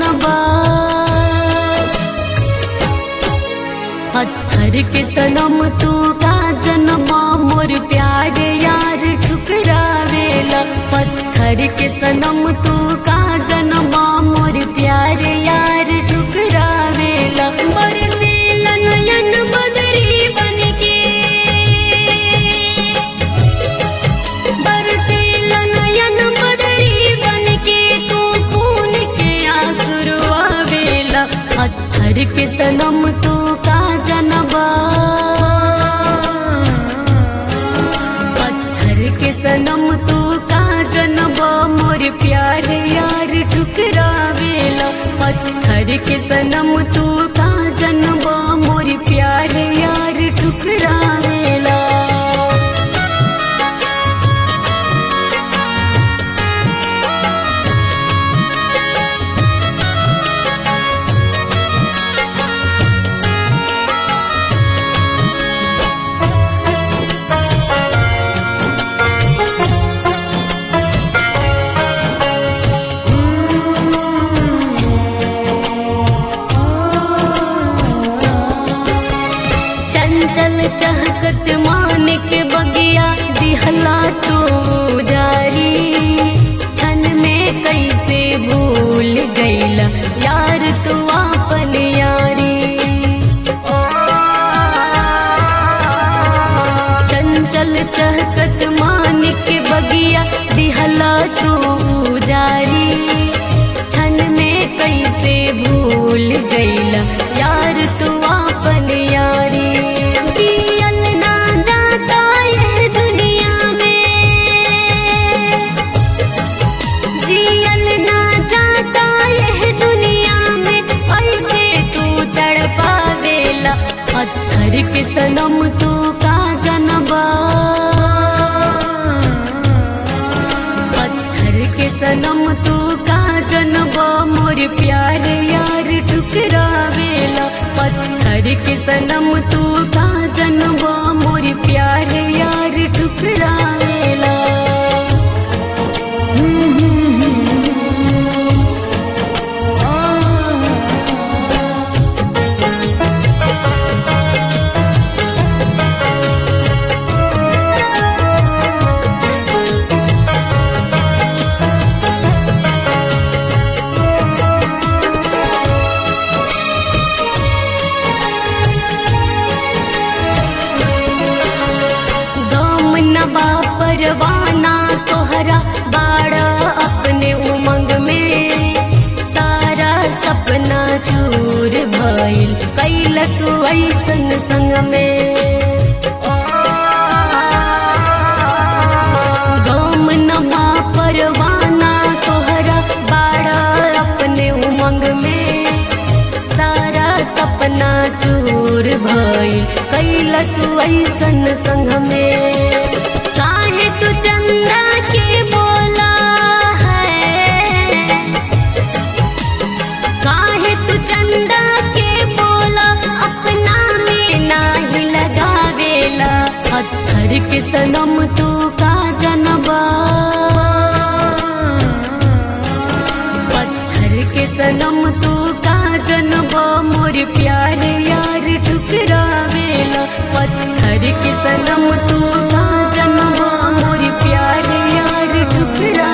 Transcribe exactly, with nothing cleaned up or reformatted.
जनबा। पत्थर के सनम तू का जनबा मोर प्यारे यार ठुकरावेला। पत्थर के सनम तू का जनबा मोर प्यारे यार ठुकरावेला। बरसेला नयन बदरी बनके, बरसेला नयन बदरी बनके तू खून के आंसू रुआवेला। पत्थर के सनम तू का जनबा। पत्थर के सनम तू का जनबा मोर प्यारे यार ठुकरावेला। पत्थर के सनम तू का जनबा मोर प्यारे यार ठुकरावेला। चंचल चहकत मानिक बगिया दिहला तो जारी। छन में कैसे भूल गईला यार तू आपन यारी। चंचल चहकत मानिक बगिया दिहला तो जारी। छन में कैसे भूल गईला यार तू आपन यारी। पत्थर के सनम तू का जनबा। पत्थर के सनम तू का जनबा मोर प्यारे यार ठुकरावेला। पत्थर के सनम तू का जनबा मोर प्यारे यार ठुकरावेला। परवाना तोहरा बाड़ा अपने उमंग में। सारा सपना चूर भइल कैला तू ऐसन संग में। गम नबा परवाना तोहरा बाड़ा अपने उमंग में। सारा सपना चूर भइल कैला तू ऐसन संग में। काहे तू चंदा के बोला है, काहे तू चंदा के बोला अपना में नाही लगावेला। पत्थर के सनम तू का जनबा। पत्थर के सनम तू का जनबा मोर प्यारे यार ठुकरावेला। पत्थर के सनम तू का जनबा मोर प्यारे यार ठुकरा।